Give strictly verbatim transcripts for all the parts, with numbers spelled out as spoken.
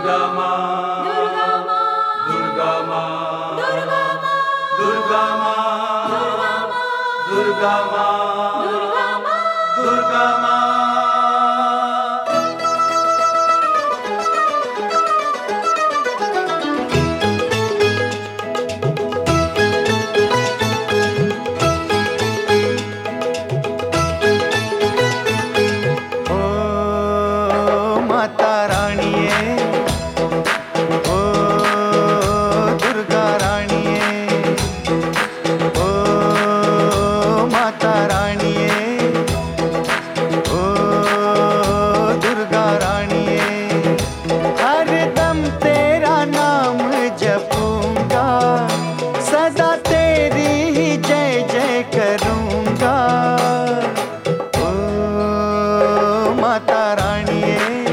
दुर्गा माँ, दुर्गा माँ, दुर्गा माँ, दुर्गा माँ, दुर्गा माँ, दुर्गा दुर्गा माँ, माँ, दुर्गा माँ, दुर्गा माँ। माता रानिये, ओ दुर्गा रानिये, ओ माता रानिये, ओ दुर्गा रानिये, हर दम तेरा नाम जपूंगा, सदा तेरी ही जय जय करूंगा। ओ माता रानिये,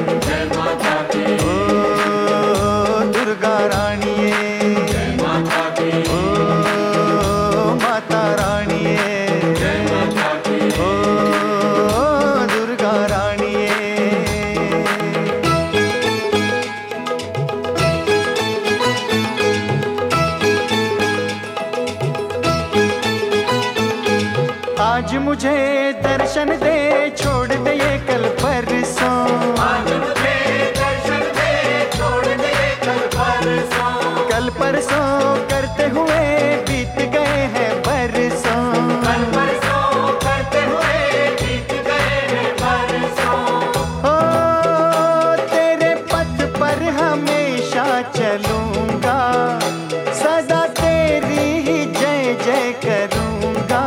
आज मुझे दर्शन दे, छोड़ दे ये कल परसों। आज मुझे दर्शन दे, छोड़ दे कल परसों। कल परसों करते हुए बीत गए हैं बरसों। कल परसों करते हुए बीत गए हैं बरसों। हो तेरे पथ पर हमेशा चलूंगा, सदा तेरी ही जय जय करूंगा।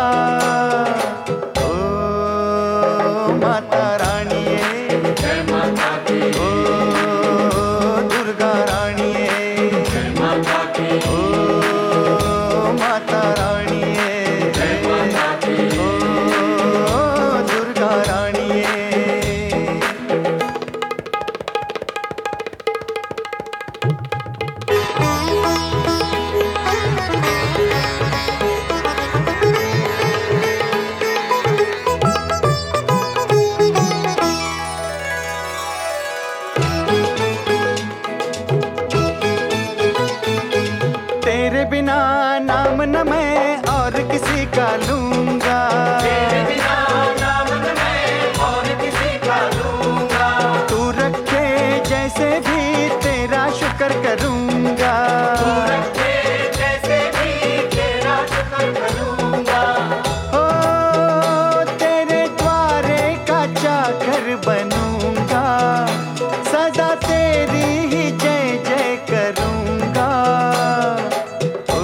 माता रानिये, जय माता की, ओ दुर्गा रानिये, जय माता की, ओ माता रानिये, जय माता की, ओ दुर्गा रानिये। तेरे बिना नाम न मैं और किसी का लूंगा। तेरे बिना नाम न मैं और किसी का लूंगा। तू रखे जैसे भी तेरा शुक्र करूंगा। तू रखे जैसे भी तेरा शुक्र करूंगा। ओ तेरे द्वारे का चाकर बनूंगा, सदा तेरी ही जय जय करूंगा। ओ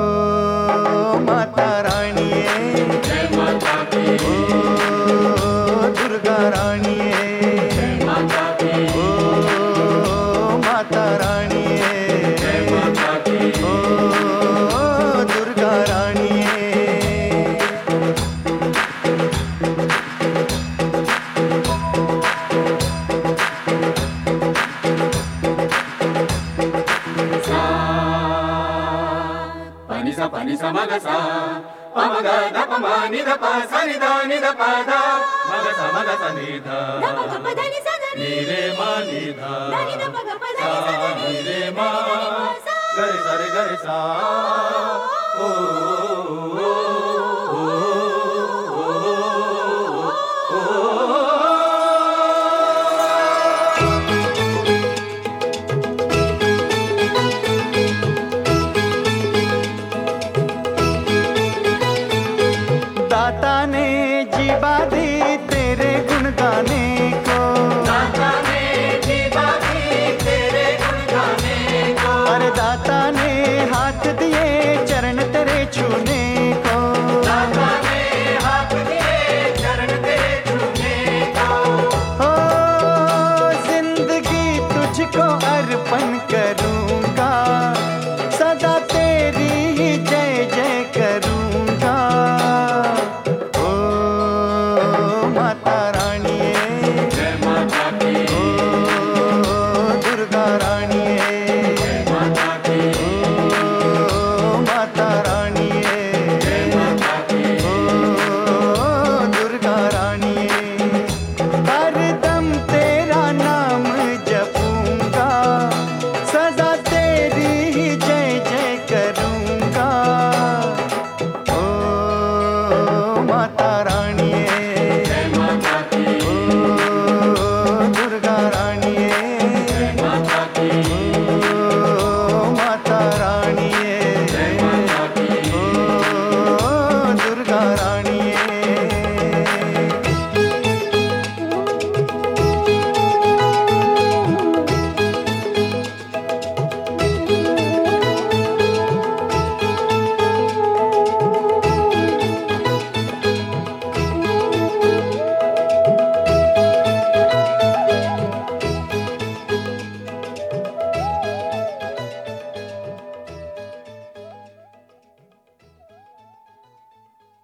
माता रानिये, जय माता की, ओ दुर्गा रानिये, जय माता की, ओ माता रानिये, जय माता की, ओ Durga रानिये। pani sa pani sa maga sa pa maga da pa ma ni da pa sa ni da ni da pa da maga sa maga sa ni da da pa ga pa da ni sa da ni re ma ni da da ni da pa ga pa da sa ni sa da ni re ma ga re sa re ga re sa o